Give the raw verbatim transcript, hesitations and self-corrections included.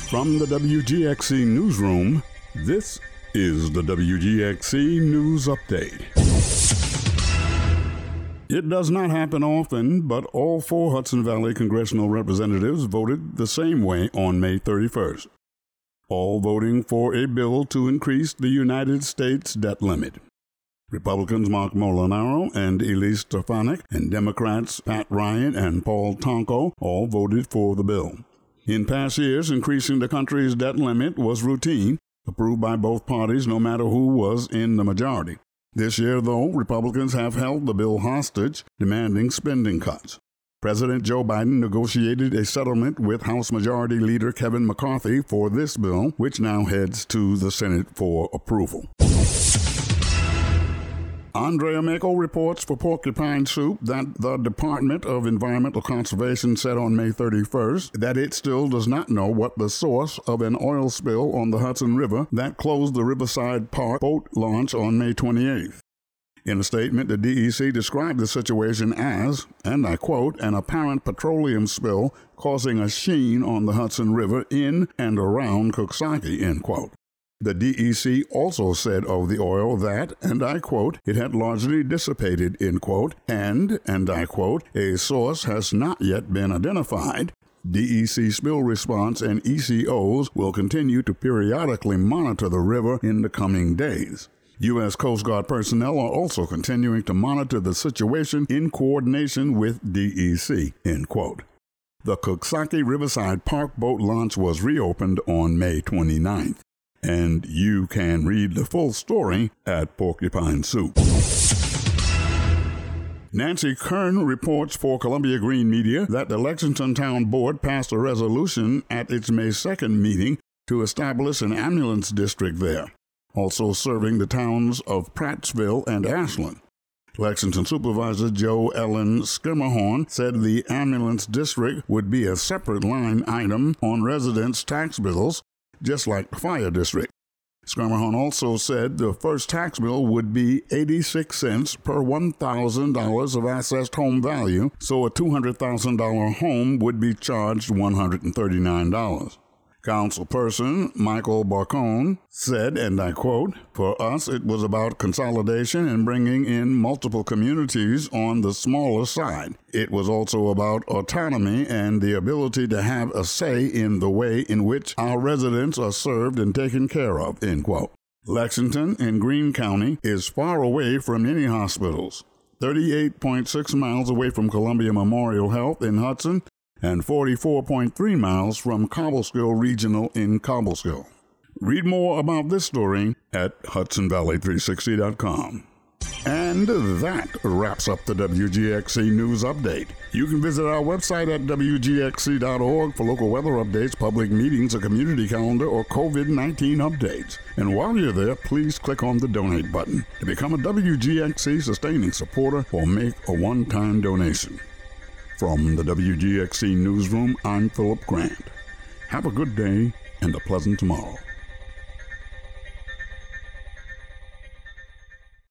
From the W G X C Newsroom, this is the W G X C News Update. It does not happen often, but all four Hudson Valley congressional representatives voted the same way on May thirty-first, all voting for a bill to increase the United States debt limit. Republicans Mark Molinaro and Elise Stefanik and Democrats Pat Ryan and Paul Tonko all voted for the bill. In past years, increasing the country's debt limit was routine, approved by both parties no matter who was in the majority. This year, though, Republicans have held the bill hostage, demanding spending cuts. President Joe Biden negotiated a settlement with House Majority Leader Kevin McCarthy for this bill, which now heads to the Senate for approval. Andrea Mako reports for Porcupine Soup that the Department of Environmental Conservation said on May thirty-first that it still does not know what the source of an oil spill on the Hudson River that closed the Riverside Park boat launch on May twenty-eighth. In a statement, the D E C described the situation as, and I quote, an apparent petroleum spill causing a sheen on the Hudson River in and around Coxsackie, end quote. The D E C also said of the oil that, and I quote, it had largely dissipated, end quote, and, and I quote, a source has not yet been identified. D E C Spill Response and E C Os will continue to periodically monitor the river in the coming days. U S Coast Guard personnel are also continuing to monitor the situation in coordination with D E C, end quote. The Coxsackie Riverside Park boat launch was reopened on May twenty-ninth. And you can read the full story at Porcupine Soup. Nancy Kern reports for Columbia Green Media that the Lexington Town Board passed a resolution at its May second meeting to establish an ambulance district there, also serving the towns of Prattsville and Ashland. Lexington Supervisor Joe Ellen Skimmerhorn said the ambulance district would be a separate line item on residents' tax bills, just like the fire district. Skirmahon also said the first tax bill would be eighty-six cents per one thousand dollars of assessed home value, so a two hundred thousand dollars home would be charged one hundred thirty-nine dollars. Councilperson Michael Barcone said, and I quote, for us it was about consolidation and bringing in multiple communities on the smaller side. It was also about autonomy and the ability to have a say in the way in which our residents are served and taken care of, end quote. Lexington in Greene County is far away from any hospitals, thirty-eight point six miles away from Columbia Memorial Health in Hudson, and forty-four point three miles from Cobleskill Regional in Cobleskill. Read more about this story at Hudson Valley three sixty dot com. And that wraps up the W G X C News Update. You can visit our website at W G X C dot org for local weather updates, public meetings, a community calendar, or COVID nineteen updates. And while you're there, please click on the donate button to become a W G X C sustaining supporter or make a one-time donation. From the W G X C Newsroom, I'm Philip Grant. Have a good day and a pleasant tomorrow.